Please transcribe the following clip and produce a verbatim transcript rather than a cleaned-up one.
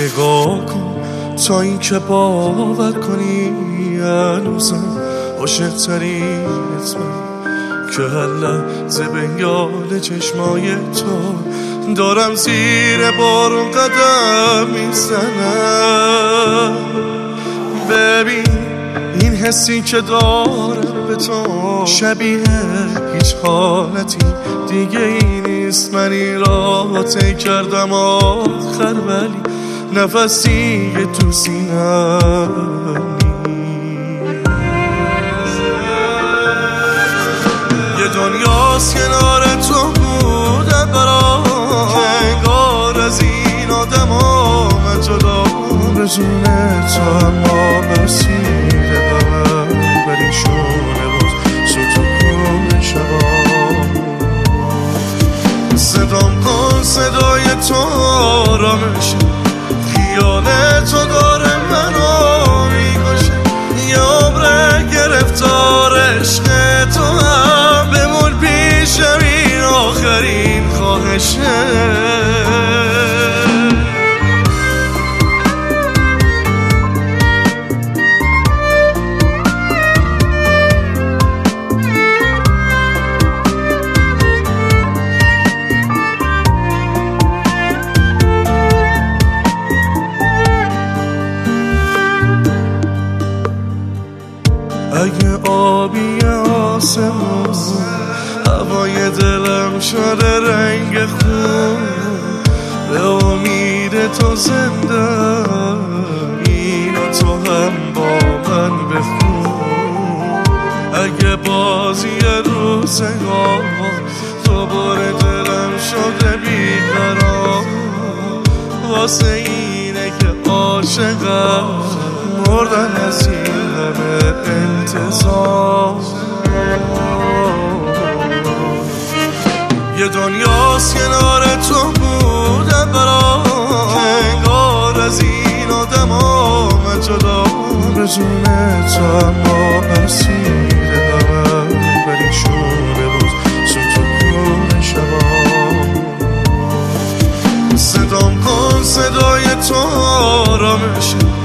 نگاه کن تا این که باور کنی هنوزم عاشق ترینت من، که هر لحظه به یاد چشمای تو دارم زیر بارون قدم میزنم. ببین این حسی که دارم به تو شبیه هیچ حالتی دیگه ای نیست. من این را طی کردم آخر، ولی نفسی تو سینم. یه دنیاست کنار تو بودم برام، که انگار از این آدم ها من جدا رزونه تو، اما برسیده قبل ولی شونه باز ستون شبا. صدام کن صدای تو آرامشه، خیال تو داره منو میکشه. یه عمر گرفتار عشق تو هم بمون پیشم، این آخرین خواهشه. اگه آبی آسمون هوای دلم شده رنگ خون، به امید تو زنده اینو تو هم با من بخون. اگه بازی روزگار دوباره دلم شده بیقرار، واسه اینه که عاشقم مردن از این همه انتظار. یه دنیاست کنار تو بودم برام، که انگار از این آدم ها من جدا رزونه تو، اما برسیده قبل ولی شونه باز ستون شبا. صدام کن صدای تو آرامشه،